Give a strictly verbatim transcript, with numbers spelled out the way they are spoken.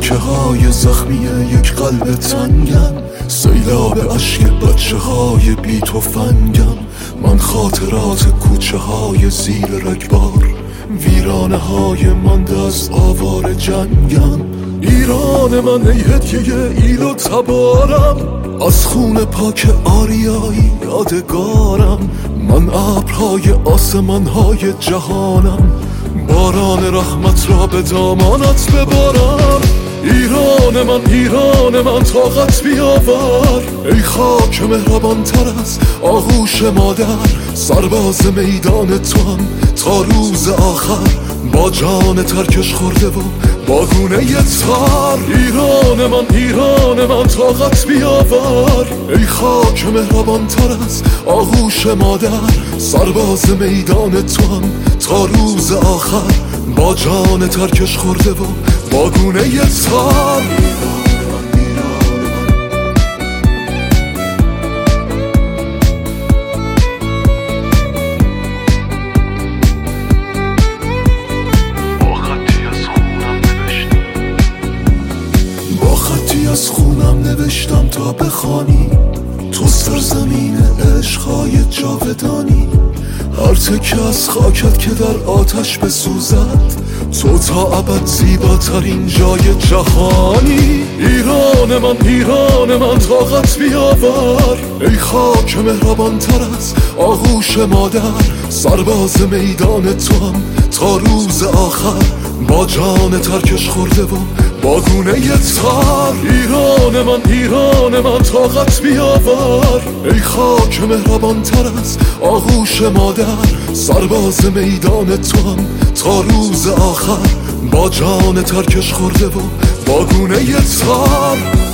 تکه های زخمی یک قلب تنگم، سیلاب عشق بچه های بی تفنگم. من خاطرات کوچه های زیر رگبار، ویرانه های مانده از آوار جنگم. ایران من ای هدیه ایل و تبارم، از خون پاک آریایی یادگارم. من ابرهای آسمانهای جهانم، باران رحمت را به دامانت ببارم. ایران من ایران من طاقت بیاور، ای خاک مهربان تر از آغوش مادر. سرباز میدان تو هم تا روز آخر، با جان ترکش خورده و با گونه تر. ایران من ایران من طاقت بیاور، ای خاک مهربان تر از آغوش مادر. سرباز میدان تو هم تا روز آخر، با جان ترکش خورده و با گونه تر. از خونم نوشتم تا بخوانی، تو سرزمین عشقهای جاودانی. هر تکه از خاکت که در آتش بسوزد، تو تا ابد زیباترین جای جهانی. ایران من ایران من طاقت بیاور، ای خاک مهربان تر از آغوش مادر. سرباز میدان تو هم تا روز آخر، با جان ترکش خورده و با گونه تر. ایران من ایران من طاقت بیاور، ای خاک مهربان تر از آغوش مادر. سرباز میدان تو هم تا روز آخر، با جان ترکش خورده و با گونه تر.